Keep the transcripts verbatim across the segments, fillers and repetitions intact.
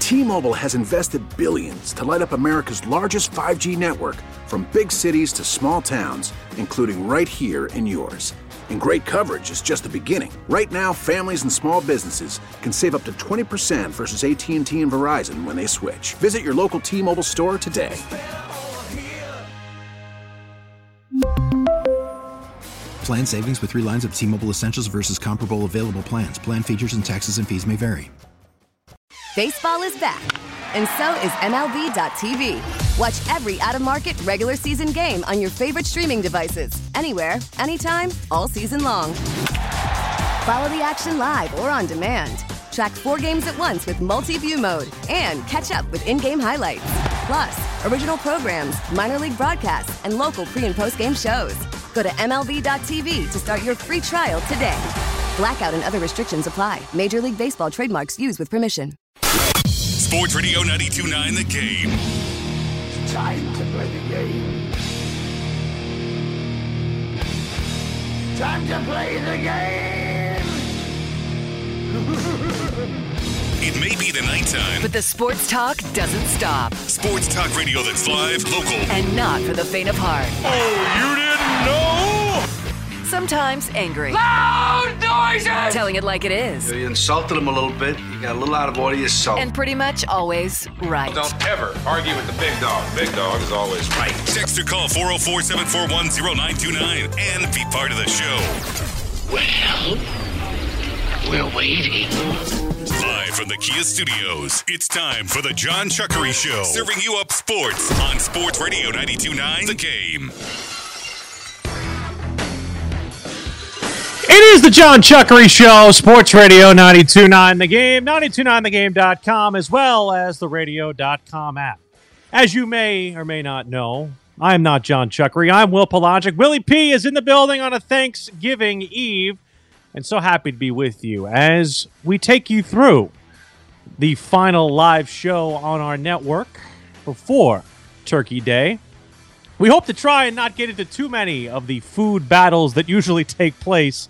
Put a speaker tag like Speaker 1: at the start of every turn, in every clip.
Speaker 1: T-Mobile has invested billions to light up America's largest five G network, from big cities to small towns, including right here in yours. And great coverage is just the beginning. Right now, families and small businesses can save up to twenty percent versus A T and T and Verizon when they switch. Visit your local T-Mobile store today.
Speaker 2: Plan savings with three lines of T-Mobile Essentials versus comparable available plans. Plan features and taxes and fees may vary.
Speaker 3: Baseball is back, and so is M L B dot T V. Watch every out-of-market regular season game on your favorite streaming devices, anywhere, anytime, all season long. Follow the action live or on demand. Track four games at once with multi-view mode and catch up with in-game highlights. Plus, original programs, minor league broadcasts, and local pre- and post-game shows. Go to M L B dot T V to start your free trial today. Blackout and other restrictions apply. Major League Baseball trademarks used with permission.
Speaker 4: Sports Radio ninety-two point nine The Game.
Speaker 5: It's time to play the game. Time to play the game.
Speaker 4: It may be the nighttime,
Speaker 6: but the sports talk doesn't stop.
Speaker 4: Sports talk radio that's live, local,
Speaker 6: and not for the faint of heart.
Speaker 4: Oh, you didn't know?
Speaker 6: Sometimes angry.
Speaker 5: Loud noises!
Speaker 6: Telling it like it is.
Speaker 7: You insulted him a little bit. You got a little out of order yourself.
Speaker 6: And pretty much always right.
Speaker 8: Don't ever argue with the big dog. Big dog is always right.
Speaker 4: Text or call four oh four, seven four one, oh nine two nine and be part of the show.
Speaker 5: Well, we're waiting.
Speaker 4: Live from the Kia Studios, it's time for the John Chuckery Show. Serving you up sports on Sports Radio ninety-two point nine The Game.
Speaker 9: It is the John Chuckery Show, Sports Radio ninety-two point nine The Game, ninety-two point nine the game dot com, as well as the radio dot com app. As you may or may not know, I am not John Chuckery. I'm Will Pelagic. Willie P is in the building on a Thanksgiving Eve, and so happy to be with you as we take you through the final live show on our network before Turkey Day. We hope to try and not get into too many of the food battles that usually take place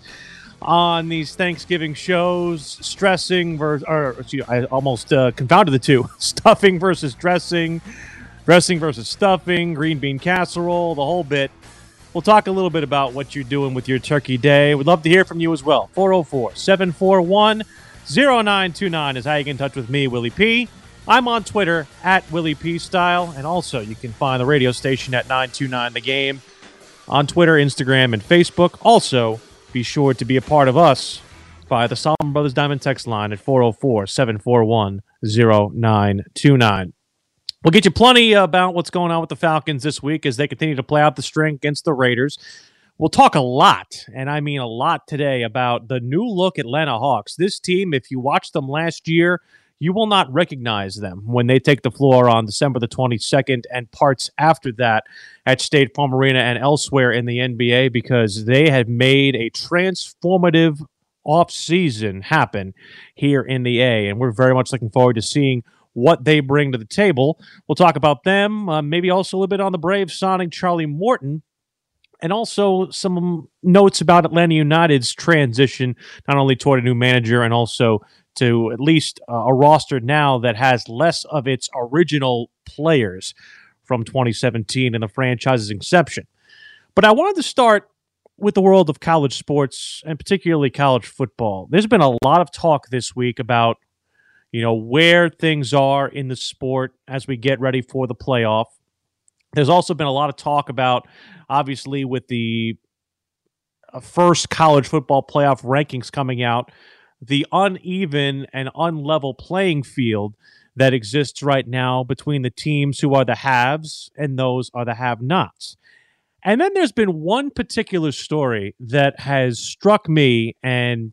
Speaker 9: on these Thanksgiving shows. Stressing versus, or excuse me, I almost uh, confounded the two. Stuffing versus dressing, dressing versus stuffing, green bean casserole, the whole bit. We'll talk a little bit about what you're doing with your Turkey Day. We'd love to hear from you as well. four oh four, seven four one, oh nine two nine is how you get in touch with me, Willie P. I'm on Twitter at Willie P. Style, and also you can find the radio station at nine two nine The Game on Twitter, Instagram, and Facebook. Also, be sure to be a part of us via the Solomon Brothers Diamond text line at four oh four, seven four one, oh nine two nine. We'll get you plenty about what's going on with the Falcons this week as they continue to play out the string against the Raiders. We'll talk a lot, and I mean a lot today, about the new look Atlanta Hawks. This team, if you watched them last year, you will not recognize them when they take the floor on December the twenty-second and parts after that at State Farm Arena and elsewhere in the N B A, because they have made a transformative offseason happen here in the A, and we're very much looking forward to seeing what they bring to the table. We'll talk about them, uh, maybe also a little bit on the Braves signing Charlie Morton, and also some notes about Atlanta United's transition, not only toward a new manager and also to at least uh, a roster now that has less of its original players from twenty seventeen and the franchise's inception. But I wanted to start with the world of college sports, and particularly college football. There's been a lot of talk this week about, you know, where things are in the sport as we get ready for the playoff. There's also been a lot of talk about, obviously, with the uh, first college football playoff rankings coming out, the uneven and unlevel playing field that exists right now between the teams who are the haves and those are the have-nots. And then there's been one particular story that has struck me, and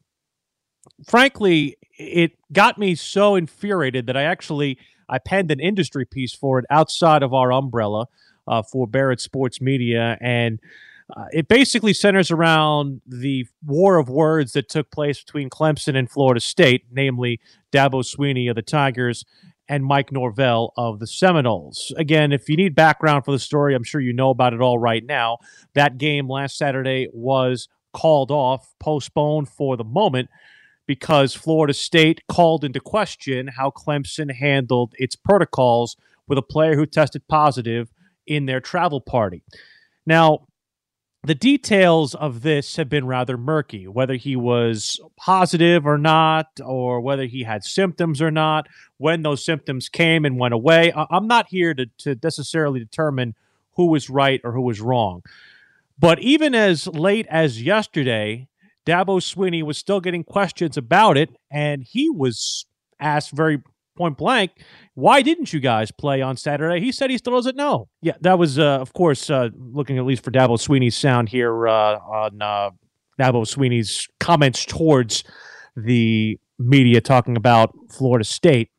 Speaker 9: frankly, it got me so infuriated that I actually I penned an industry piece for it outside of our umbrella uh, for Barrett Sports Media, and Uh, it basically centers around the war of words that took place between Clemson and Florida State, namely Dabo Swinney of the Tigers and Mike Norvell of the Seminoles. Again, if you need background for the story, I'm sure you know about it all right now. That game last Saturday was called off, postponed for the moment, because Florida State called into question how Clemson handled its protocols with a player who tested positive in their travel party. Now, the details of this have been rather murky, whether he was positive or not, or whether he had symptoms or not, when those symptoms came and went away. I'm not here to, to necessarily determine who was right or who was wrong. But even as late as yesterday, Dabo Swinney was still getting questions about it, and he was asked very point blank, why didn't you guys play on Saturday? He said he still doesn't know. Yeah, that was, uh, of course, uh, looking at least for Dabo Swinney's sound here uh, on uh, Dabo Swinney's comments towards the media talking about Florida State.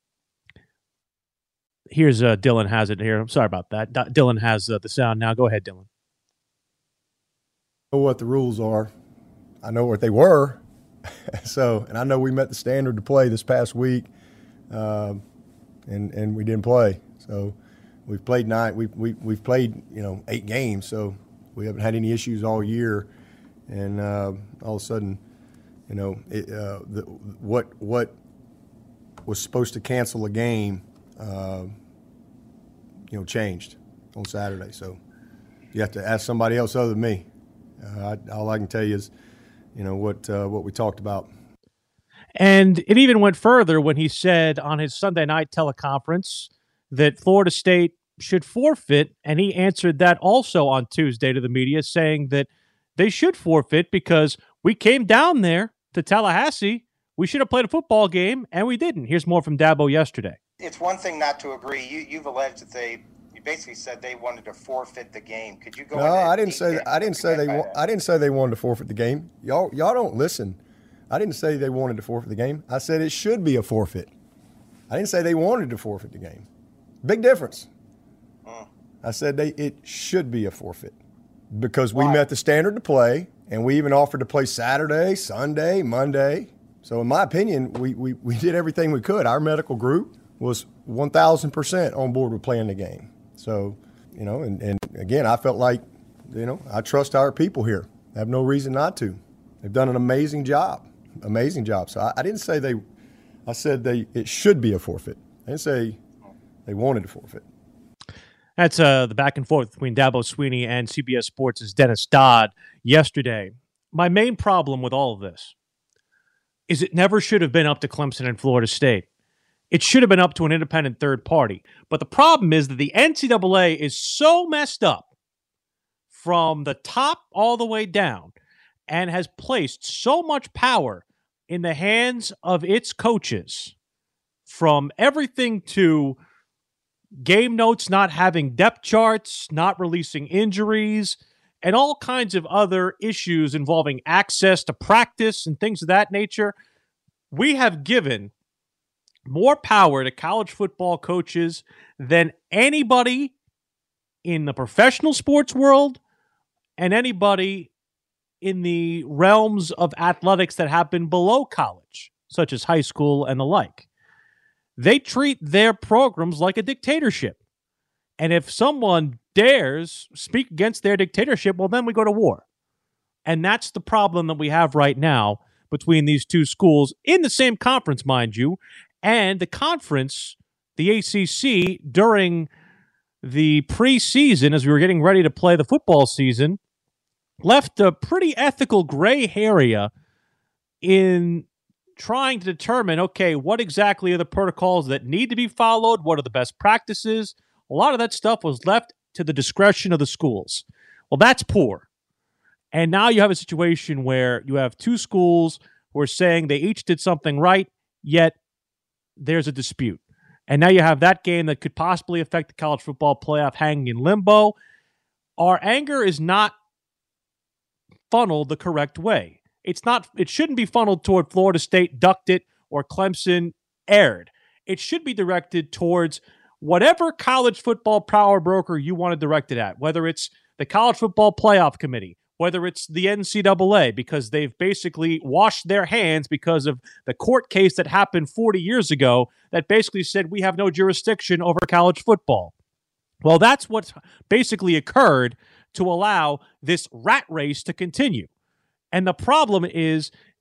Speaker 9: Here's uh, Dylan has it here. I'm sorry about that. D- Dylan has uh, the sound now. Go ahead, Dylan.
Speaker 10: I know what the rules are. I know what they were. so, and I know we met the standard to play this past week. Um, and and we didn't play. So we've played nine. We we we've played you know eight games. So we haven't had any issues all year. And uh, all of a sudden, you know, it, uh, the, what what was supposed to cancel a game, uh, you know, changed on Saturday. So you have to ask somebody else other than me. Uh, I, all I can tell you is, you know, what uh, what we talked about.
Speaker 9: And it even went further when he said on his Sunday night teleconference that Florida State should forfeit, and he answered that also on Tuesday to the media, saying that they should forfeit because we came down there to Tallahassee, we should have played a football game, and we didn't. Here's more from Dabo yesterday.
Speaker 11: It's one thing not to agree. You, you've alleged that they you basically said they wanted to forfeit the game. Could you go?
Speaker 10: No, I didn't say that. I didn't say they. Wa- I didn't say they wanted to forfeit the game. Y'all, y'all don't listen. I didn't say they wanted to forfeit the game. I said it should be a forfeit. I didn't say they wanted to forfeit the game. Big difference. Mm. I said they it should be a forfeit because we Why? met the standard to play, and we even offered to play Saturday, Sunday, Monday. So in my opinion, we we, we did everything we could. Our medical group was one thousand percent on board with playing the game. So, you know, and, and again, I felt like, you know, I trust our people here. I have no reason not to. They've done an amazing job. Amazing job. So I, I didn't say they – I said they it should be a forfeit. I didn't say they wanted to forfeit.
Speaker 9: That's uh, the back and forth between Dabo Swinney and C B S Sports' Dennis Dodd yesterday. My main problem with all of this is it never should have been up to Clemson and Florida State. It should have been up to an independent third party. But the problem is that the N C double A is so messed up from the top all the way down and has placed so much power in the hands of its coaches, from everything to game notes not having depth charts, not releasing injuries, and all kinds of other issues involving access to practice and things of that nature. We have given more power to college football coaches than anybody in the professional sports world and anybody in the realms of athletics that happen below college, such as high school and the like. They treat their programs like a dictatorship. And if someone dares speak against their dictatorship, well, then we go to war. And that's the problem that we have right now between these two schools in the same conference, mind you, and the conference, the A C C, during the preseason, as we were getting ready to play the football season, left a pretty ethical gray area in trying to determine, okay, what exactly are the protocols that need to be followed? What are the best practices? A lot of that stuff was left to the discretion of the schools. Well, that's poor. And now you have a situation where you have two schools who are saying they each did something right, yet there's a dispute. And now you have that game that could possibly affect the college football playoff hanging in limbo. Our anger is not funneled the correct way. It's not. It shouldn't be funneled toward Florida State ducked it or Clemson erred. It should be directed towards whatever college football power broker you want to direct it at, whether it's the College Football Playoff Committee, whether it's the N C double A, because they've basically washed their hands because of the court case that happened forty years ago that basically said we have no jurisdiction over college football. Well, that's what basically occurred to allow this rat race to continue. And the problem is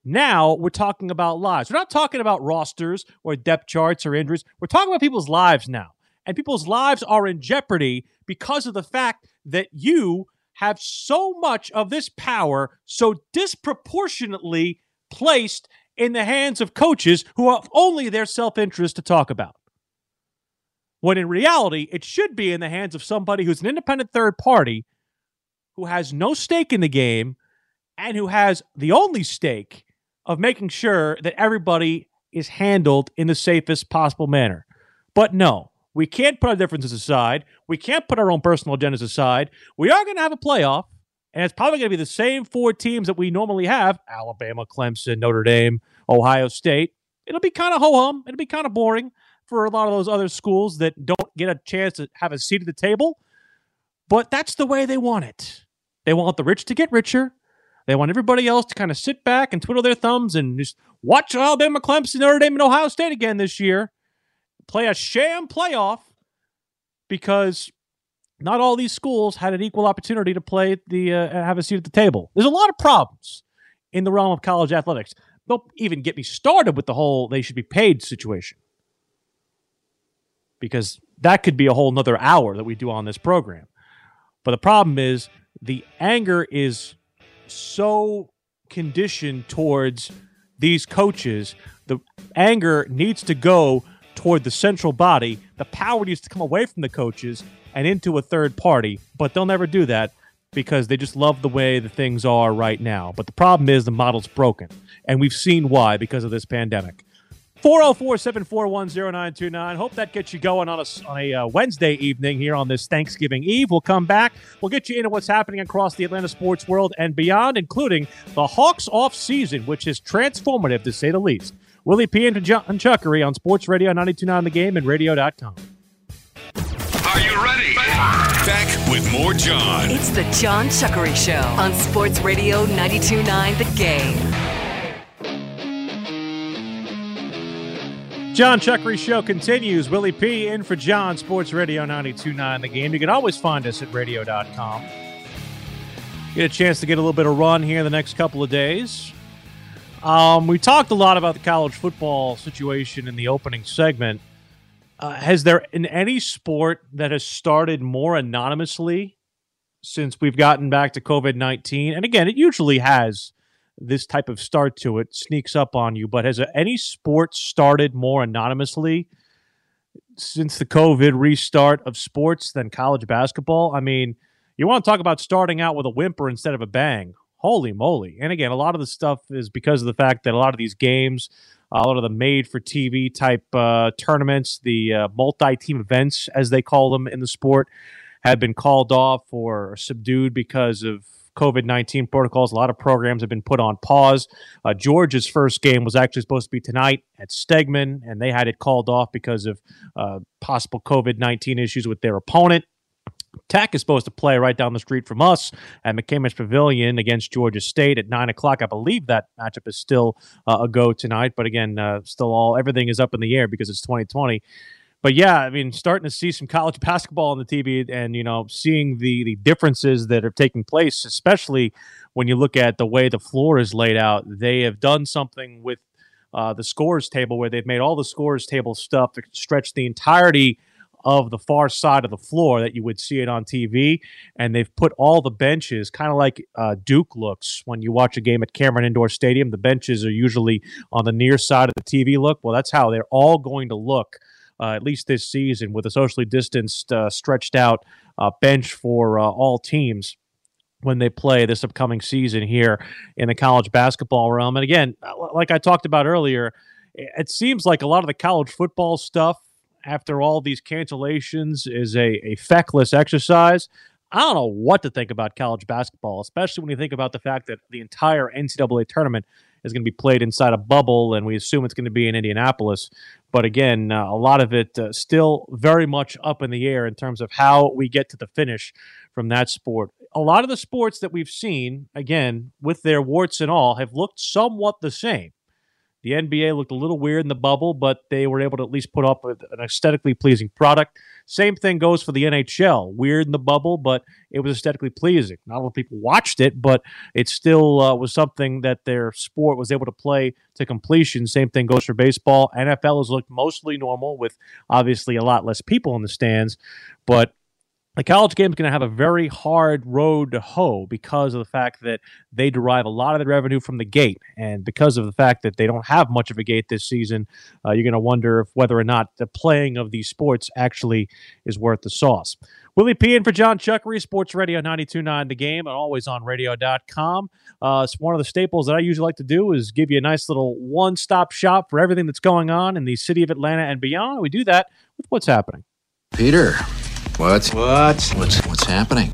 Speaker 9: Now we're talking about lives. We're not talking about rosters or depth charts or injuries. We're talking about people's lives now. And people's lives are in jeopardy because of the fact that you have so much of this power so disproportionately placed in the hands of coaches who have only their self-interest to talk about. When in reality, it should be in the hands of somebody who's an independent third party who has no stake in the game and who has the only stake of making sure that everybody is handled in the safest possible manner. But no, we can't put our differences aside. We can't put our own personal agendas aside. We are going to have a playoff, and it's probably going to be the same four teams that we normally have: Alabama, Clemson, Notre Dame, Ohio State. It'll be kind of ho-hum. It'll be kind of boring for a lot of those other schools that don't get a chance to have a seat at the table. But that's the way they want it. They want the rich to get richer. They want everybody else to kind of sit back and twiddle their thumbs and just watch Alabama, Clemson, Notre Dame, and Ohio State again this year. Play a sham playoff because not all these schools had an equal opportunity to play the uh, have a seat at the table. There's a lot of problems in the realm of college athletics. Don't even get me started with the whole they should be paid situation, because that could be a whole nother hour that we do on this program. But the problem is the anger is so conditioned towards these coaches. The anger needs to go toward the central body. The power needs to come away from the coaches and into a third party, but they'll never do that because they just love the way the things are right now. But the problem is the model's broken, and we've seen why because of this pandemic. four oh four, seven four one, oh nine two nine. Hope that gets you going on a, on a uh, Wednesday evening here on this Thanksgiving Eve. We'll come back. We'll get you into what's happening across the Atlanta sports world and beyond, including the Hawks off season, which is transformative to say the least. Willie P. and John Chuckery on Sports Radio ninety-two point nine The Game and radio dot com.
Speaker 4: Are you ready? Back with more John.
Speaker 6: It's the John Chuckery Show on Sports Radio ninety-two point nine The Game.
Speaker 9: John Chuckery Show continues. Willie P. in for John, Sports Radio ninety-two point nine The Game. You can always find us at radio dot com. Get a chance to get a little bit of run here in the next couple of days. Um, we talked a lot about the college football situation in the opening segment. Uh, has there in any sport that has started more anonymously since we've gotten back to covid nineteen? And again, it usually has this type of start to it, sneaks up on you. But has any sport started more anonymously since the COVID restart of sports than college basketball? I mean, you want to talk about starting out with a whimper instead of a bang. Holy moly. And again, a lot of the stuff is because of the fact that a lot of these games, a lot of the made-for-T V type uh, tournaments, the uh, multi-team events, as they call them in the sport, have been called off or subdued because of covid nineteen protocols. A lot of programs have been put on pause. Uh, Georgia's first game was actually supposed to be tonight at Stegman, and they had it called off because of uh, possible covid nineteen issues with their opponent. Tech is supposed to play right down the street from us at McCamish Pavilion against Georgia State at nine o'clock. I believe that matchup is still uh, a go tonight, but again, uh, still all everything is up in the air because it's twenty twenty. But yeah, I mean, starting to see some college basketball on the T V and, you know, seeing the, the differences that are taking place, especially when you look at the way the floor is laid out. They have done something with uh, the scores table where they've made all the scores table stuff to stretch the entirety of the far side of the floor that you would see it on T V, and they've put all the benches kind of like uh, Duke looks when you watch a game at Cameron Indoor Stadium. The benches are usually on the near side of the T V look. Well, that's how they're all going to look, uh, at least this season, with a socially distanced, uh, stretched out uh, bench for uh, all teams when they play this upcoming season here in the college basketball realm. And again, like I talked about earlier, it seems like a lot of the college football stuff after all these cancellations is a, a feckless exercise. I don't know what to think about college basketball, especially when you think about the fact that the entire N C double A tournament is going to be played inside a bubble, and we assume it's going to be in Indianapolis. But again, uh, a lot of it uh, still very much up in the air in terms of how we get to the finish from that sport. A lot of the sports that we've seen, again, with their warts and all, have looked somewhat the same. The N B A looked a little weird in the bubble, but they were able to at least put up with an aesthetically pleasing product. Same thing goes for the N H L. Weird in the bubble, but it was aesthetically pleasing. Not a lot of people watched it, but it still uh, was something that their sport was able to play to completion. Same thing goes for baseball. N F L has looked mostly normal with obviously a lot less people in the stands, but the college game is going to have a very hard road to hoe because of the fact that they derive a lot of the revenue from the gate. And because of the fact that they don't have much of a gate this season, uh, you're going to wonder if whether or not the playing of these sports actually is worth the sauce. Willie P in for John Chuckery, Sports Radio ninety-two point nine The Game, and always on radio dot com. Uh, it's one of the staples that I usually like to do is give you a nice little one-stop shop for everything that's going on in the city of Atlanta and beyond. We do that with what's happening.
Speaker 2: Peter. What? What? What's what's happening?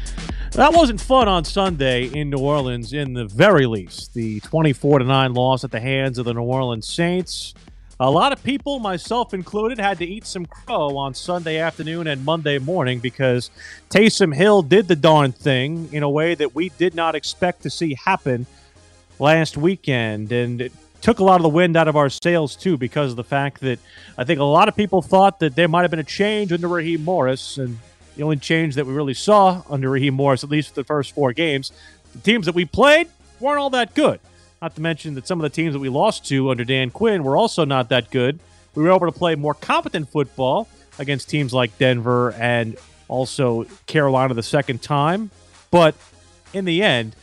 Speaker 9: That wasn't fun on Sunday in New Orleans, in the very least. The twenty-four to nine loss at the hands of the New Orleans Saints. A lot of people, myself included, had to eat some crow on Sunday afternoon and Monday morning because Taysom Hill did the darn thing in a way that we did not expect to see happen last weekend. And it took a lot of the wind out of our sails, too, because of the fact that I think a lot of people thought that there might have been a change under Raheem Morris, and the only change that we really saw under Raheem Morris, at least for the first four games, the teams that we played weren't all that good. Not to mention that some of the teams that we lost to under Dan Quinn were also not that good. We were able to play more competent football against teams like Denver and also Carolina the second time. But in the end,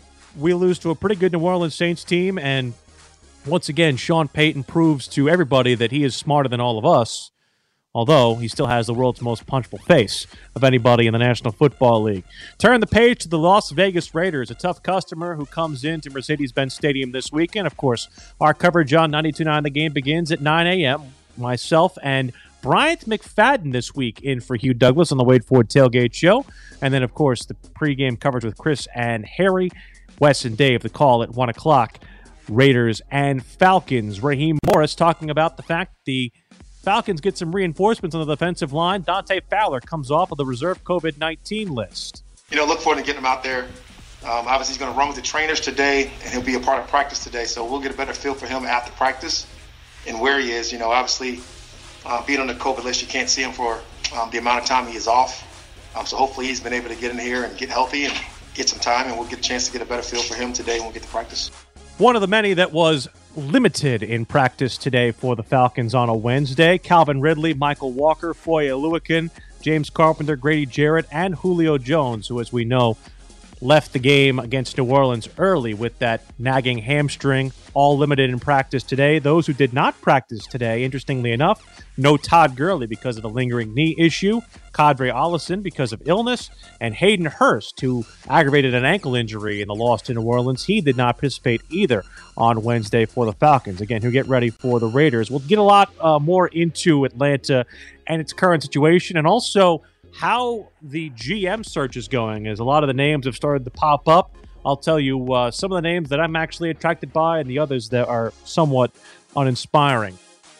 Speaker 9: we lose to a pretty good New Orleans Saints team, and once again, Sean Payton proves to everybody that he is smarter than all of us, although he still has the world's most punchable face of anybody in the National Football League. Turn the page to the Las Vegas Raiders, a tough customer who comes into Mercedes-Benz Stadium this weekend. Of course, our coverage on ninety-two point nine The Game begins at nine a.m. Myself and Bryant McFadden this week in for Hugh Douglas on the Wade Ford Tailgate Show. And then, of course, the pregame coverage with Chris and Harry, Wes and Dave, the call at one o'clock. Raiders and Falcons. Raheem Morris talking about the fact the Falcons get some reinforcements on the defensive line. Dante Fowler comes off of the reserve COVID nineteen list.
Speaker 12: You know, look forward to getting him out there. Um, obviously, he's going to run with the trainers today, and he'll be a part of practice today. So we'll get a better feel for him after practice and where he is. You know, obviously, uh, being on the COVID list, you can't see him for um, the amount of time he is off. Um, so hopefully he's been able to get in here and get healthy and get some time, and we'll get a chance to get a better feel for him today when we get to practice.
Speaker 9: One of the many that was limited in practice today for the Falcons on a Wednesday. Calvin Ridley, Michael Walker, Foye Oluokun, James Carpenter, Grady Jarrett, and Julio Jones, who, as we know, left the game against New Orleans early with that nagging hamstring, all limited in practice today. Those who did not practice today, interestingly enough, no Todd Gurley because of the lingering knee issue, Kadri Ollison because of illness, and Hayden Hurst, who aggravated an ankle injury in the loss to New Orleans. He did not participate either on Wednesday for the Falcons. Again, who get ready for the Raiders. We'll get a lot uh, more into Atlanta and its current situation, and also how the G M search is going, as a lot of the names have started to pop up. I'll tell you uh, some of the names that I'm actually attracted by and the others that are somewhat uninspiring.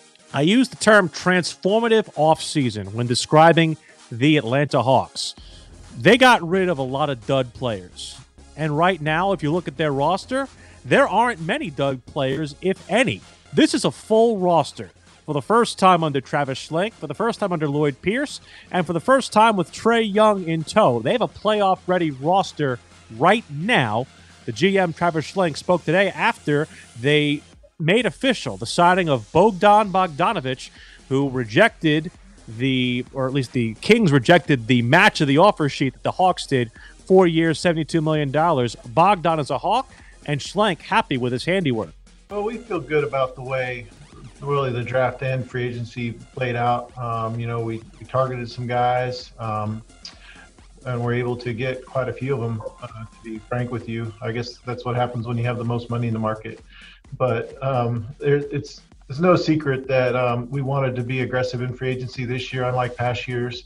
Speaker 9: I use the term transformative offseason when describing the Atlanta Hawks. They got rid of a lot of dud players. And right now, if you look at their roster, there aren't many dud players, if any. This is a full roster. For the first time under Travis Schlenk, for the first time under Lloyd Pierce, and for the first time with Trae Young in tow. They have a playoff-ready roster right now. The G M, Travis Schlenk, spoke today after they made official the signing of Bogdan Bogdanovic, who rejected the, or at least the Kings rejected the match of the offer sheet that the Hawks did, four years, seventy-two million dollars. Bogdan is a Hawk, and Schlenk happy with his handiwork.
Speaker 13: Well, we feel good about the way really the draft and free agency played out. Um, you know, we, we targeted some guys, um, and we're able to get quite a few of them, uh, to be frank with you. I guess that's what happens when you have the most money in the market. But um, there, it's it's no secret that um, we wanted to be aggressive in free agency this year, unlike past years.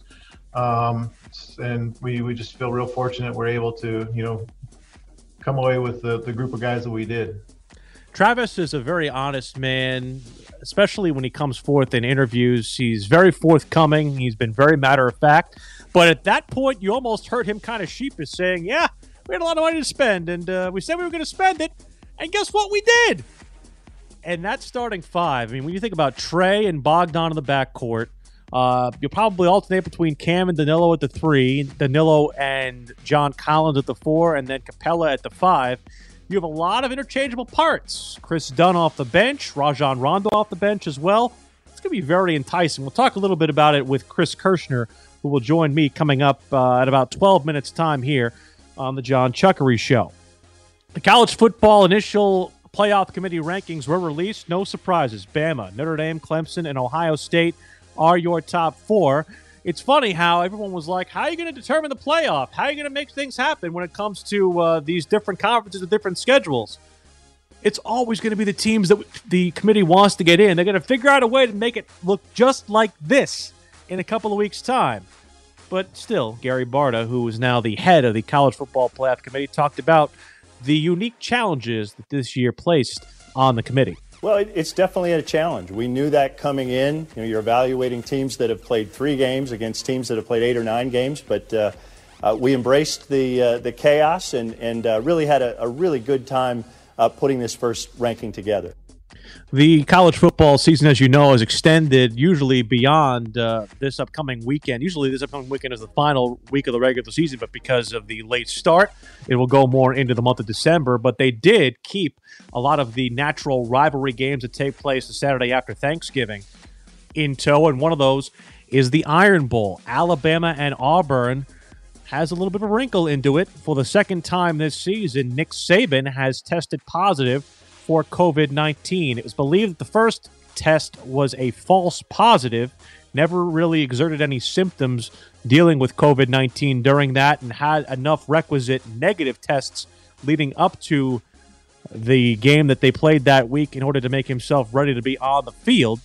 Speaker 13: Um, and we, we just feel real fortunate we're able to, you know, come away with the, the group of guys that we did.
Speaker 9: Travis is a very honest man, especially when he comes forth in interviews. He's very forthcoming. He's been very matter-of-fact. But at that point, you almost heard him kind of sheepish saying, yeah, we had a lot of money to spend, and uh, we said we were going to spend it, and guess what we did? And that's starting five. I mean, when you think about Trae and Bogdan in the backcourt, Uh, you'll probably alternate between Cam and Danilo at the three, Danilo and John Collins at the four, and then Capella at the five. You have a lot of interchangeable parts. Chris Dunn off the bench, Rajon Rondo off the bench as well. It's going to be very enticing. We'll talk a little bit about it with Chris Kirschner, who will join me coming up uh, at about twelve minutes time here on the John Chuckery Show. The college football initial playoff committee rankings were released. No surprises. Bama, Notre Dame, Clemson, and Ohio State are your top four. It's funny how everyone was like, how are you going to determine the playoff? How are you going to make things happen when it comes to uh, these different conferences with different schedules? It's always going to be the teams that the committee wants to get in. They're going to figure out a way to make it look just like this in a couple of weeks' time. But still, Gary Barta, who is now the head of the College Football Playoff Committee, talked about the unique challenges that this year placed on the committee.
Speaker 14: Well, it's definitely a challenge. We knew that coming in. You know, you're evaluating teams that have played three games against teams that have played eight or nine games, but uh, uh, we embraced the uh, the chaos and and uh, really had a, a really good time uh, putting this first ranking together.
Speaker 9: The college football season, as you know, is extended usually beyond uh, this upcoming weekend. Usually this upcoming weekend is the final week of the regular season, but because of the late start, it will go more into the month of December. But they did keep a lot of the natural rivalry games that take place the Saturday after Thanksgiving in tow, and one of those is the Iron Bowl. Alabama and Auburn has a little bit of a wrinkle into it. For the second time this season, Nick Saban has tested positive for covid nineteen. It was believed that the first test was a false positive, never really exerted any symptoms dealing with covid nineteen during that, and had enough requisite negative tests leading up to the game that they played that week in order to make himself ready to be on the field.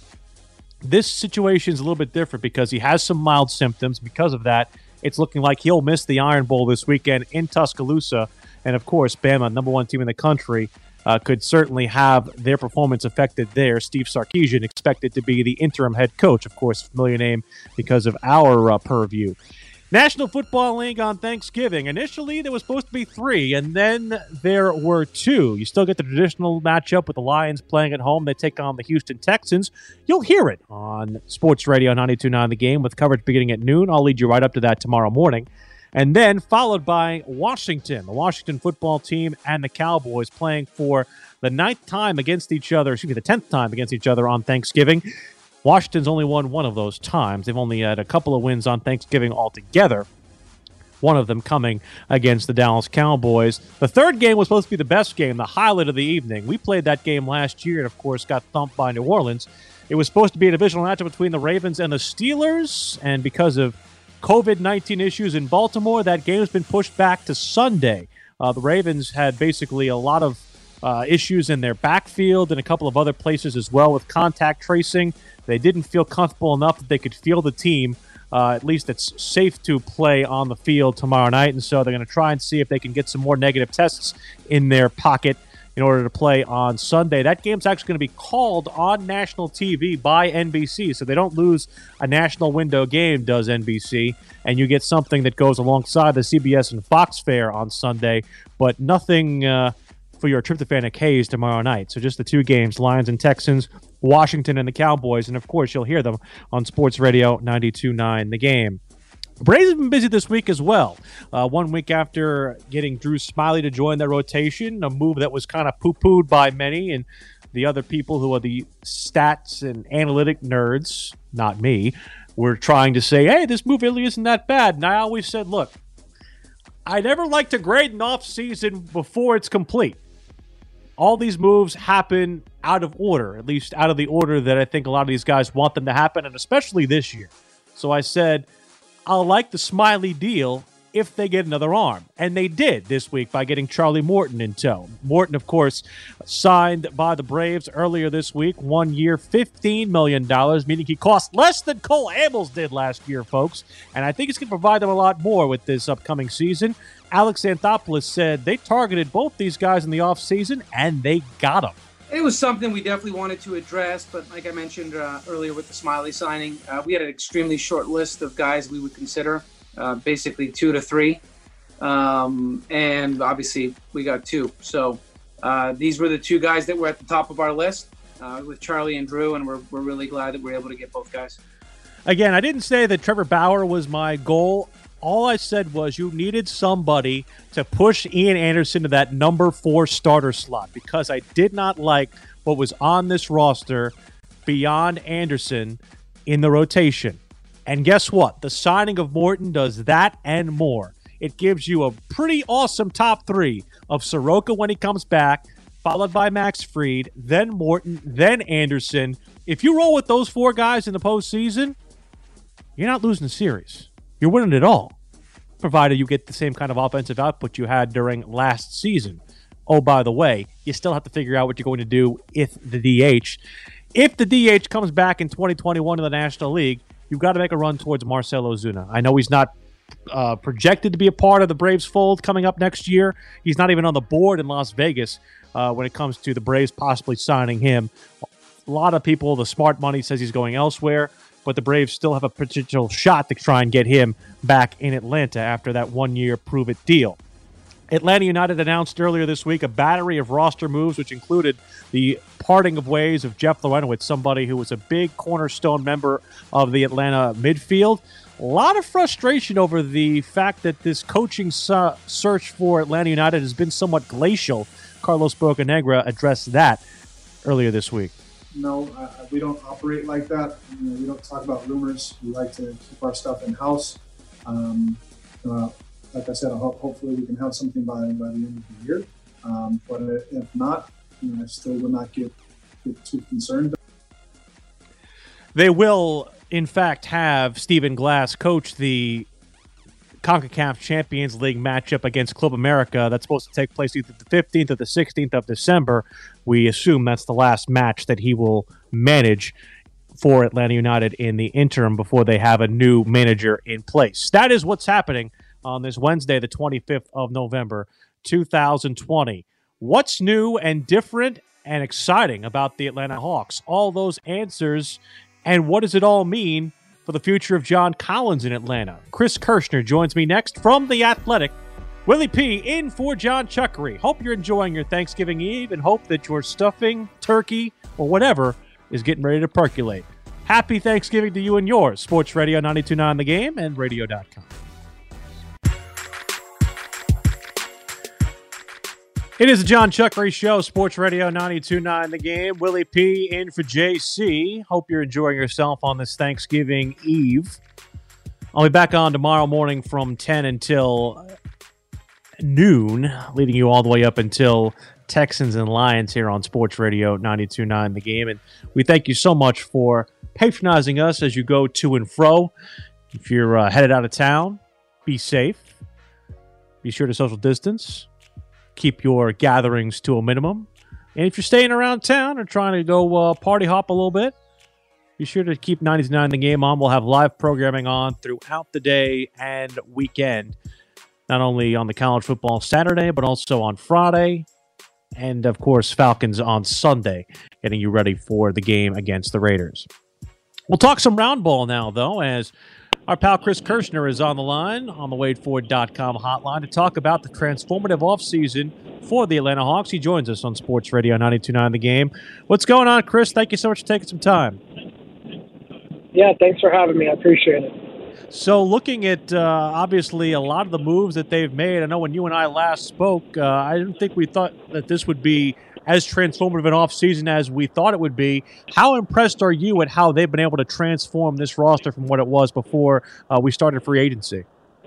Speaker 9: This situation is a little bit different because he has some mild symptoms. Because of that, it's looking like he'll miss the Iron Bowl this weekend in Tuscaloosa. And of course, Bama, number one team in the country, Uh, could certainly have their performance affected there. Steve Sarkisian expected to be the interim head coach, of course, familiar name because of our uh, purview. National Football League on Thanksgiving. Initially, there was supposed to be three, and then there were two. You still get the traditional matchup with the Lions playing at home. They take on the Houston Texans. You'll hear it on Sports Radio ninety-two point nine The Game with coverage beginning at noon. I'll lead you right up to that tomorrow morning. And then followed by Washington, the Washington football team and the Cowboys playing for the ninth time against each other, excuse me, the tenth time against each other on Thanksgiving. Washington's only won one of those times. They've only had a couple of wins on Thanksgiving altogether, one of them coming against the Dallas Cowboys. The third game was supposed to be the best game, the highlight of the evening. We played that game last year and, of course, got thumped by New Orleans. It was supposed to be a divisional matchup between the Ravens and the Steelers, and because of covid nineteen issues in Baltimore, that game has been pushed back to Sunday. Uh, the Ravens had basically a lot of uh, issues in their backfield and a couple of other places as well with contact tracing. They didn't feel comfortable enough that they could field the team, uh, at least it's safe to play on the field tomorrow night, and so they're going to try and see if they can get some more negative tests in their pocket in order to play on Sunday. That game's actually going to be called on national T V by N B C, so they don't lose a national window game, does N B C, and you get something that goes alongside the C B S and Fox fare on Sunday, but nothing uh, for your tryptophan K's tomorrow night. So just the two games, Lions and Texans, Washington and the Cowboys, and of course you'll hear them on Sports Radio ninety-two point nine The Game. Braves have been busy this week as well. Uh, one week after getting Drew Smiley to join their rotation, a move that was kind of poo-pooed by many and the other people who are the stats and analytic nerds, not me, were trying to say, hey, this move really isn't that bad. And I always said, look, I never like to grade an offseason before it's complete. All these moves happen out of order, at least out of the order that I think a lot of these guys want them to happen, and especially this year. So I said, I'll like the Smiley deal if they get another arm. And they did this week by getting Charlie Morton in tow. Morton, of course, signed by the Braves earlier this week. One year, fifteen million dollars, meaning he cost less than Cole Hamels did last year, folks. And I think he's going to provide them a lot more with this upcoming season. Alex Anthopoulos said they targeted both these guys in the offseason, and they got them.
Speaker 15: It was something we definitely wanted to address, but like I mentioned uh, earlier with the Smiley signing, uh, we had an extremely short list of guys we would consider, uh, basically two to three, um, and obviously we got two. So uh, these were the two guys that were at the top of our list uh, with Charlie and Drew, and we're we're really glad that we were able to get both guys.
Speaker 9: Again, I didn't say that Trevor Bauer was my goal. All I said was you needed somebody to push Ian Anderson to that number four starter slot because I did not like what was on this roster beyond Anderson in the rotation. And guess what? The signing of Morton does that and more. It gives you a pretty awesome top three of Soroka when he comes back, followed by Max Fried, then Morton, then Anderson. If you roll with those four guys in the postseason, you're not losing the series. You're winning it all, provided you get the same kind of offensive output you had during last season. Oh, by the way, you still have to figure out what you're going to do if the D H. If the D H comes back in twenty twenty-one to the National League, you've got to make a run towards Marcell Ozuna. I know he's not uh, projected to be a part of the Braves fold coming up next year. He's not even on the board in Las Vegas uh, when it comes to the Braves possibly signing him. A lot of people, the smart money says he's going elsewhere, but the Braves still have a potential shot to try and get him back in Atlanta after that one-year prove-it deal. Atlanta United announced earlier this week a battery of roster moves, which included the parting of ways of Jeff Larentowicz, somebody who was a big cornerstone member of the Atlanta midfield. A lot of frustration over the fact that this coaching su- search for Atlanta United has been somewhat glacial. Carlos Bocanegra addressed that earlier this week.
Speaker 16: No, uh, we don't operate like that. You know, we don't talk about rumors. We like to keep our stuff in-house. Um, uh, like I said, I hope, hopefully we can have something by, by the end of the year. Um, but if not, you know, I still will not get, get too concerned.
Speaker 9: They will, in fact, have Stephen Glass coach the CONCACAF Champions League matchup against Club America. That's supposed to take place either the fifteenth or the sixteenth of December. We assume that's the last match that he will manage for Atlanta United in the interim before they have a new manager in place. That is what's happening on this Wednesday, the twenty-fifth of November, two thousand twenty. What's new and different and exciting about the Atlanta Hawks? All those answers, and what does it all mean for the future of John Collins in Atlanta? Chris Kirschner joins me next from The Athletic. Willie P. in for John Chuckery. Hope you're enjoying your Thanksgiving Eve and hope that your stuffing, turkey, or whatever is getting ready to percolate. Happy Thanksgiving to you and yours. Sports Radio ninety-two point nine The Game and radio dot com. It is the John Chuckery Show, Sports Radio ninety-two point nine The Game. Willie P. in for J C. Hope you're enjoying yourself on this Thanksgiving Eve. I'll be back on tomorrow morning from ten until noon, leading you all the way up until Texans and Lions here on Sports Radio ninety-two point nine The Game. And we thank you so much for patronizing us as you go to and fro. If you're uh, headed out of town, be safe. Be sure to social distance. Keep your gatherings to a minimum. And if you're staying around town or trying to go uh, party hop a little bit, be sure to keep ninety-two point nine The Game on. We'll have live programming on throughout the day and weekend, not only on the college football Saturday, but also on Friday. And, of course, Falcons on Sunday, getting you ready for the game against the Raiders. We'll talk some round ball now, though, as our pal Chris Kirschner is on the line on the Wade Ford dot com hotline to talk about the transformative offseason for the Atlanta Hawks. He joins us on Sports Radio ninety-two point nine The Game. What's going on, Chris? Thank you so much for taking some time.
Speaker 17: Yeah, thanks for having me. I appreciate it.
Speaker 9: So looking at, uh, obviously, a lot of the moves that they've made, I know when you and I last spoke, uh, I didn't think we thought that this would be as transformative an offseason as we thought it would be. How impressed are you at how they've been able to transform this roster from what it was before uh, we started free agency?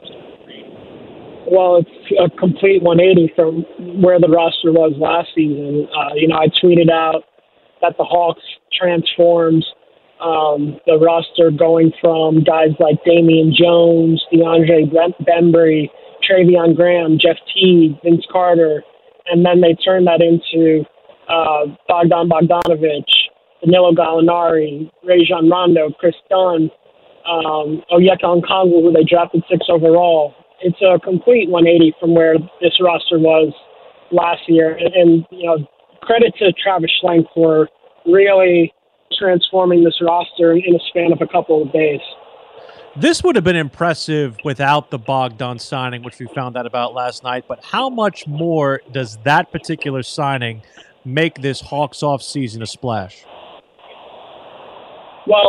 Speaker 17: Well, it's a complete one eighty from where the roster was last season. Uh, you know, I tweeted out that the Hawks transformed um, the roster going from guys like Damian Jones, DeAndre Bembry, Travion Graham, Jeff Teague, Vince Carter, and then they turned that into uh, Bogdan Bogdanovic, Danilo Gallinari, Rajon Rondo, Chris Dunn, um, Onyeka Okongwu, who they drafted six overall. It's a complete one eighty from where this roster was last year. And, and you know, credit to Travis Schlenk for really transforming this roster in a span of a couple of days.
Speaker 9: This would have been impressive without the Bogdan signing, which we found out about last night. But how much more does that particular signing make this Hawks offseason a splash?
Speaker 17: Well,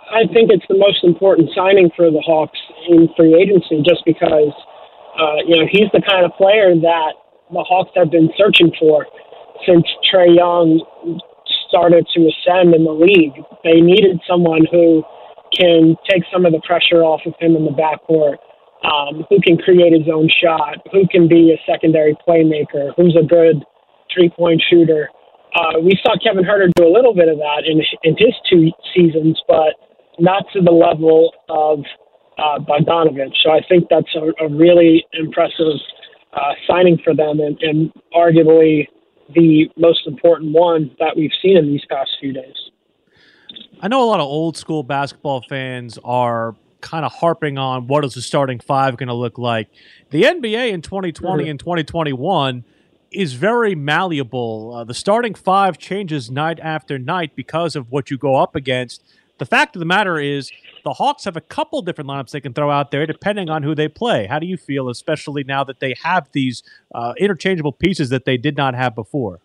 Speaker 17: I think it's the most important signing for the Hawks in free agency, just because uh, you know he's the kind of player that the Hawks have been searching for since Trae Young started to ascend in the league. They needed someone who can take some of the pressure off of him in the backcourt, um, who can create his own shot, who can be a secondary playmaker, who's a good three-point shooter. Uh, we saw Kevin Huerter do a little bit of that in in his two seasons, but not to the level of uh, Bogdanovic. So I think that's a, a really impressive uh, signing for them, and, and arguably the most important one that we've seen in these past few days.
Speaker 9: I know a lot of old school basketball fans are kind of harping on what is the starting five going to look like. The N B A in twenty twenty mm-hmm. and twenty twenty-one is very malleable. Uh, the starting five changes night after night because of what you go up against. The fact of the matter is the Hawks have a couple different lineups they can throw out there depending on who they play. How do you feel, especially now that they have these uh, interchangeable pieces that they did not have before?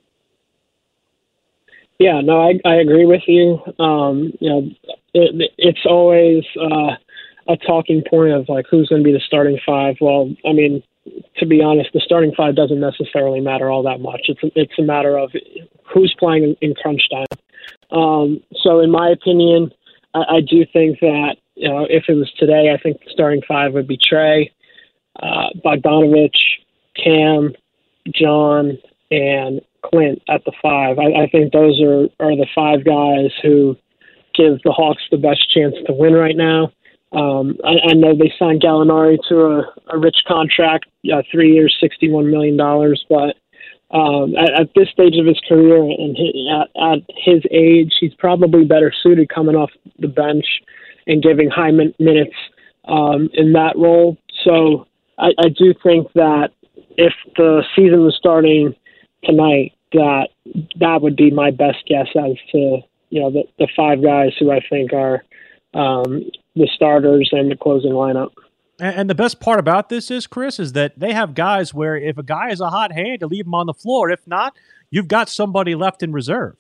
Speaker 17: Yeah, no, I, I agree with you. Um, you know, it, it's always uh, a talking point of like who's going to be the starting five. Well, I mean, to be honest, the starting five doesn't necessarily matter all that much. It's a, it's a matter of who's playing in, in crunch time. Um, so, in my opinion, I, I do think that you know if it was today, I think the starting five would be Trae, uh, Bogdanovic, Cam, John, and Clint at the five. I, I think those are, are the five guys who give the Hawks the best chance to win right now. Um, I, I know they signed Gallinari to a, a rich contract, uh, three years, sixty-one million dollars, but um, at, at this stage of his career and his, at, at his age, he's probably better suited coming off the bench and giving high min- minutes um, in that role. So I, I do think that if the season was starting tonight, that that would be my best guess as to you know the, the five guys who I think are um, the starters and the closing lineup.
Speaker 9: And, and the best part about this is, Chris, is that they have guys where if a guy is a hot hand, to leave him on the floor. If not, you've got somebody left in reserve.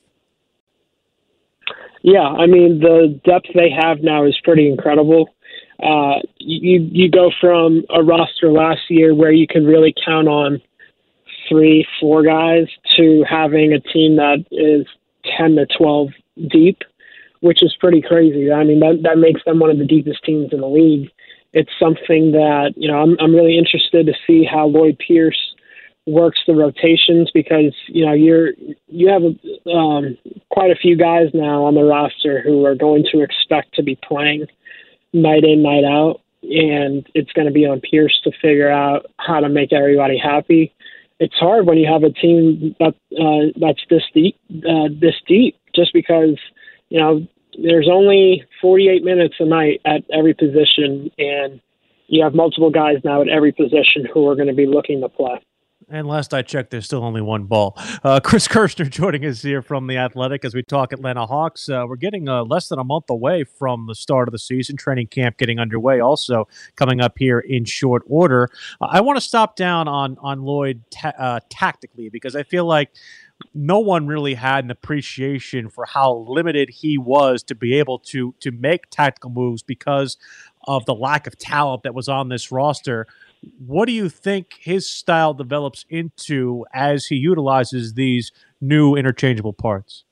Speaker 17: Yeah, I mean the depth they have now is pretty incredible. Uh, you you go from a roster last year where you could really count on three, four guys to having a team that is ten to twelve deep, which is pretty crazy. I mean, that, that makes them one of the deepest teams in the league. It's something that, you know, I'm, I'm really interested to see how Lloyd Pierce works the rotations because, you know, you're, you have a, um, quite a few guys now on the roster who are going to expect to be playing night in, night out. And it's going to be on Pierce to figure out how to make everybody happy. It's hard when you have a team that uh, that's this deep, uh, this deep, just because you know there's only forty-eight minutes a night at every position, and you have multiple guys now at every position who are going to be looking to play.
Speaker 9: And last I checked, there's still only one ball. Uh, Chris Kirschner joining us here from The Athletic as we talk Atlanta Hawks. Uh, we're getting uh, less than a month away from the start of the season. Training camp getting underway also coming up here in short order. Uh, I want to stop down on, on Lloyd ta- uh, tactically because I feel like no one really had an appreciation for how limited he was to be able to, to make tactical moves because of the lack of talent that was on this roster. What do you think his style develops into as he utilizes these new interchangeable parts?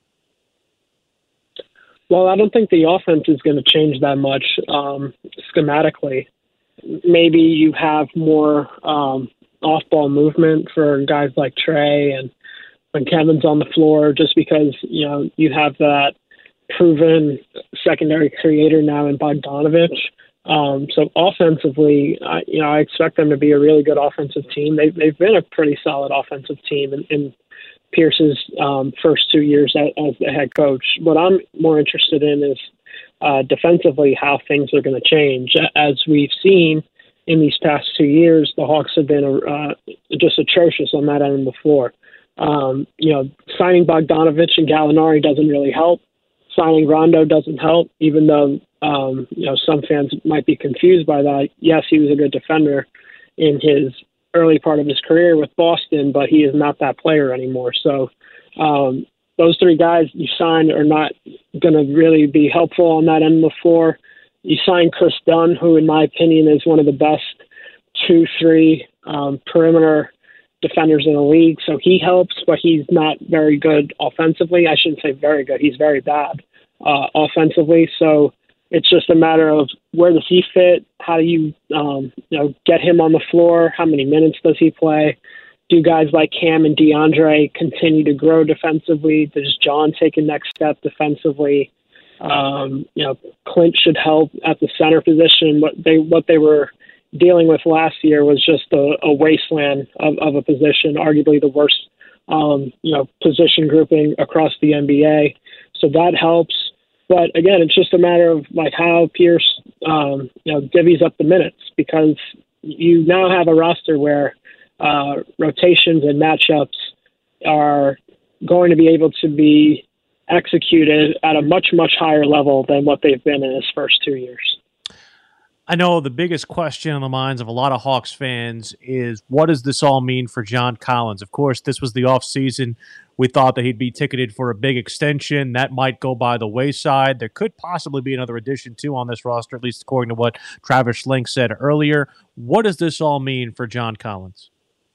Speaker 17: Well, I don't think the offense is going to change that much um, schematically. Maybe you have more um, off-ball movement for guys like Trae and when Kevin's on the floor, just because you know you have that proven secondary creator now in Bogdanovic. Um, so offensively, I, you know, I expect them to be a really good offensive team. They've, they've been a pretty solid offensive team in, in Pierce's um, first two years as, as the head coach. What I'm more interested in is uh, defensively how things are going to change. As we've seen in these past two years, the Hawks have been uh, just atrocious on that end of the floor. Um, you know, signing Bogdanovic and Gallinari doesn't really help. Signing Rondo doesn't help, even though um, you know some fans might be confused by that. Yes, he was a good defender in his early part of his career with Boston, but he is not that player anymore. So um, those three guys you signed are not going to really be helpful on that end of the floor. You signed Chris Dunn, who, in my opinion, is one of the best two, three um, perimeter defenders in the league. So he helps, but he's not very good offensively. I shouldn't say very good. He's very bad uh, offensively. So it's just a matter of where does he fit? How do you, um, you know, get him on the floor? How many minutes does he play? Do guys like Cam and DeAndre continue to grow defensively? Does John take a next step defensively? Um, you know, Clint should help at the center position. What they what they were dealing with last year was just a, a wasteland of, of a position, arguably the worst, um, you know, position grouping across the N B A. So that helps. But again, it's just a matter of like how Pierce, um, you know, divvies up the minutes, because you now have a roster where uh, rotations and matchups are going to be able to be executed at a much, much higher level than what they've been in his first two years.
Speaker 9: I know the biggest question in the minds of a lot of Hawks fans is, what does this all mean for John Collins? Of course, this was the offseason. We thought that he'd be ticketed for a big extension. That might go by the wayside. There could possibly be another addition, too, on this roster, at least according to what Travis Schlenk said earlier. What does this all mean for John Collins?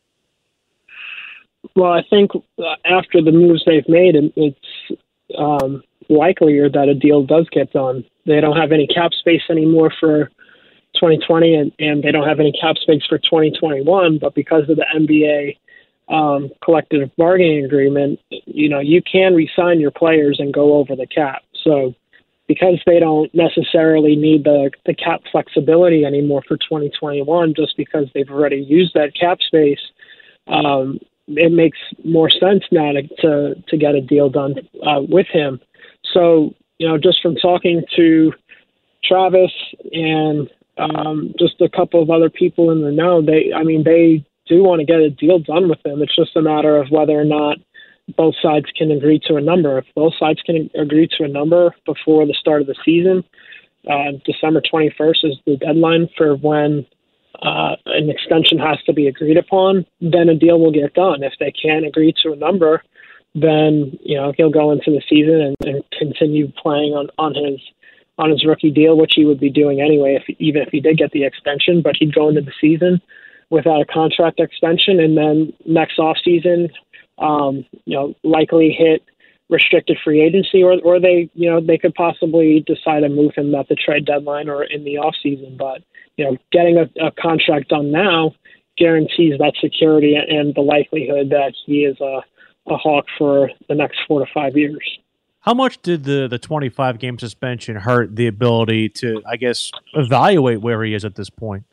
Speaker 17: Well, I think after the moves they've made, it's um, likelier that a deal does get done. They don't have any cap space anymore for twenty twenty, and, and they don't have any cap space for twenty twenty-one, but because of the N B A um, collective bargaining agreement, you know, you can re-sign your players and go over the cap. So because they don't necessarily need the, the cap flexibility anymore for twenty twenty-one, just because they've already used that cap space, um, it makes more sense now to, to, to get a deal done uh, with him. So, you know, just from talking to Travis and um, just a couple of other people in the know, they, I mean, they do want to get a deal done with him. It's just a matter of whether or not both sides can agree to a number. If both sides can agree to a number before the start of the season, uh, December twenty-first is the deadline for when uh, an extension has to be agreed upon, then a deal will get done. If they can't agree to a number, then, you know, he'll go into the season and, and continue playing on, on his on his rookie deal, which he would be doing anyway, if even if he did get the extension. But he'd go into the season without a contract extension, and then next offseason, um, you know, likely hit restricted free agency, or or they, you know, they could possibly decide to move him at the trade deadline or in the offseason. But, you know, getting a, a contract done now guarantees that security and the likelihood that he is a, a Hawk for the next four to five years.
Speaker 9: How much did the the twenty-five game suspension hurt the ability to, I guess, evaluate where he is at this point?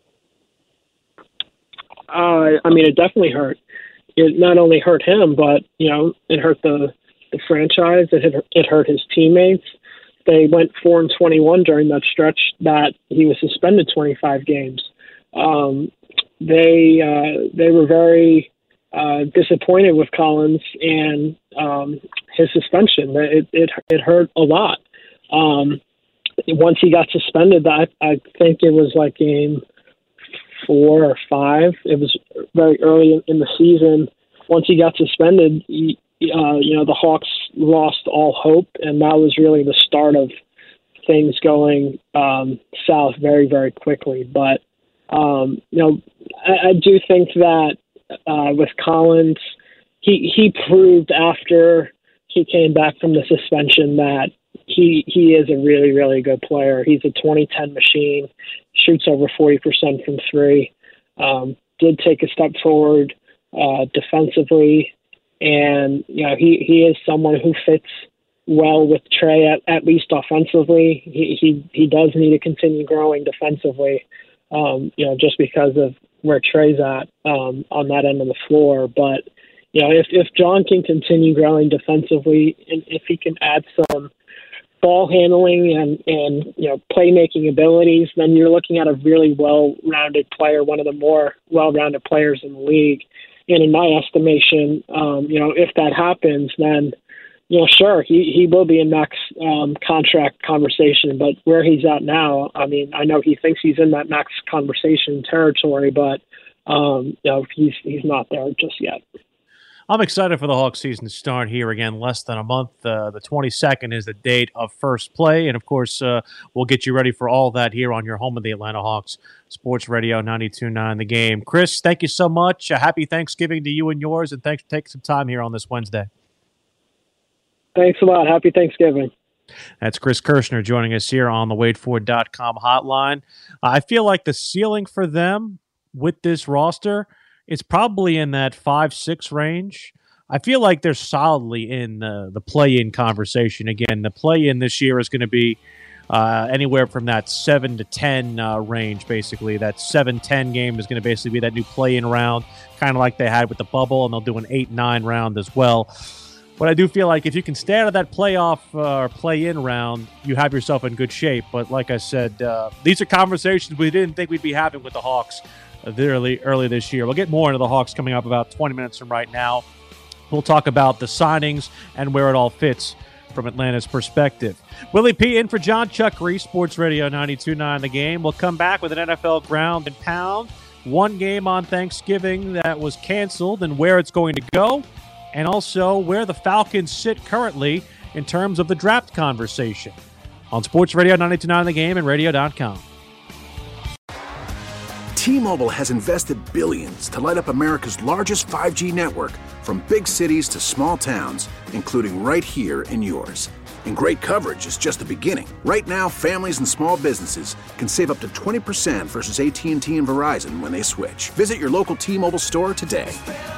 Speaker 17: Uh, I mean, it definitely hurt. It not only hurt him, but, you know, it hurt the, the franchise. It hit, it hurt his teammates. They went four and twenty-one during that stretch that he was suspended twenty-five games. Um, they uh, they were very uh, disappointed with Collins and um, his suspension. It, it it hurt a lot. Um, once he got suspended, I I think it was like game four or five. It was very early in the season. Once he got suspended, he, uh, you know, the Hawks lost all hope, and that was really the start of things going um, south very, very quickly. But, um, you know, I, I do think that uh, with Collins, he he proved after he came back from the suspension that he he is a really, really good player. He's a twenty ten machine, shoots over forty percent from three, um, did take a step forward uh, defensively. And, you know, he, he is someone who fits well with Trey, at, at least offensively. He, he he does need to continue growing defensively, um, you know, just because of where Trey's at um, on that end of the floor. But, you know, if, if John can continue growing defensively, and if he can add some ball handling and, and, you know, playmaking abilities, then you're looking at a really well-rounded player, one of the more well-rounded players in the league. And in my estimation, um, you know, if that happens, then, you know, sure, he, he will be in max um, contract conversation. But where he's at now, I mean, I know he thinks he's in that max conversation territory, but, um, you know, he's he's not there just yet.
Speaker 9: I'm excited for the Hawks season to start here again, less than a month. Uh, the twenty-second is the date of first play. And, of course, uh, we'll get you ready for all that here on your home of the Atlanta Hawks, Sports Radio ninety-two point nine The Game. Chris, thank you so much. A happy Thanksgiving to you and yours, and thanks for taking some time here on this Wednesday.
Speaker 17: Thanks a lot. Happy Thanksgiving.
Speaker 9: That's Chris Kirschner joining us here on the Wade Ford dot com hotline. I feel like the ceiling for them with this roster – it's probably in that five six range. I feel like they're solidly in uh, the play-in conversation. Again, the play-in this year is going to be uh, anywhere from that seven to ten uh, range, basically. That seven ten game is going to basically be that new play-in round, kind of like they had with the bubble, and they'll do an eight nine round as well. But I do feel like if you can stay out of that playoff uh, or play-in round, you have yourself in good shape. But like I said, uh, these are conversations we didn't think we'd be having with the Hawks early, early this year. We'll get more into the Hawks coming up about twenty minutes from right now. We'll talk about the signings and where it all fits from Atlanta's perspective. Willie P. in for John Chuckery, Sports Radio ninety-two point nine The Game. We'll come back with an N F L ground and pound. One game on Thanksgiving that was canceled and where it's going to go, and also where the Falcons sit currently in terms of the draft conversation on Sports Radio ninety-two point nine The Game and radio dot com.
Speaker 1: T-Mobile has invested billions to light up America's largest five G network, from big cities to small towns, including right here in yours. And great coverage is just the beginning. Right now, families and small businesses can save up to twenty percent versus A T and T and Verizon when they switch. Visit your local T-Mobile store today.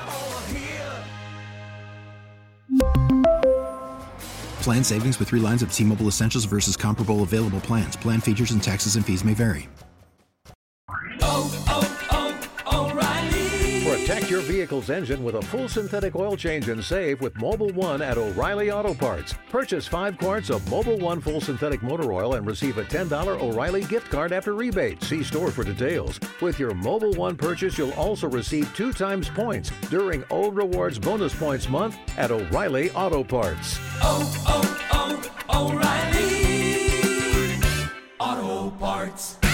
Speaker 2: Plan savings with three lines of T-Mobile Essentials versus comparable available plans. Plan features and taxes and fees may vary.
Speaker 18: Oh, oh, oh, O'Reilly. Protect your vehicle's engine with a full synthetic oil change and save with Mobile One at O'Reilly Auto Parts. Purchase five quarts of Mobile One full synthetic motor oil and receive a ten dollars O'Reilly gift card after rebate. See store for details. With your Mobile One purchase, you'll also receive two times points during O Rewards Bonus Points Month at O'Reilly Auto Parts.
Speaker 5: Oh, oh, oh, O'Reilly Auto Parts.